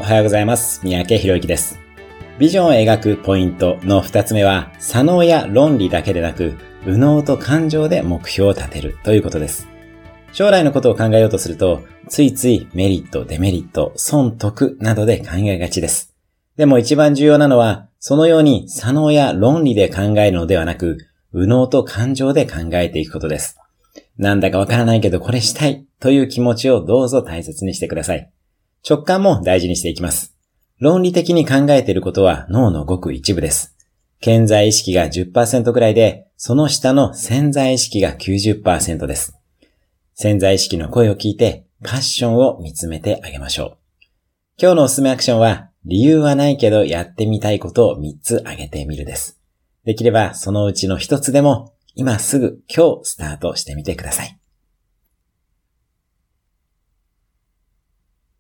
おはようございます。三宅博之です。ビジョンを描くポイントの2つ目は、左脳や論理だけでなく、右脳と感情で目標を立てるということです。将来のことを考えようとすると、ついついメリット、デメリット、損得などで考えがちです。でも一番重要なのは、そのように左脳や論理で考えるのではなく、右脳と感情で考えていくことです。なんだかわからないけどこれしたいという気持ちをどうぞ大切にしてください。直感も大事にしていきます。論理的に考えていることは脳のごく一部です。顕在意識が 10% くらいで、その下の潜在意識が 90% です。潜在意識の声を聞いて、パッションを見つめてあげましょう。今日のおすすめアクションは、理由はないけどやってみたいことを3つ挙げてみるです。できればそのうちの1つでも、今すぐ今日スタートしてみてください。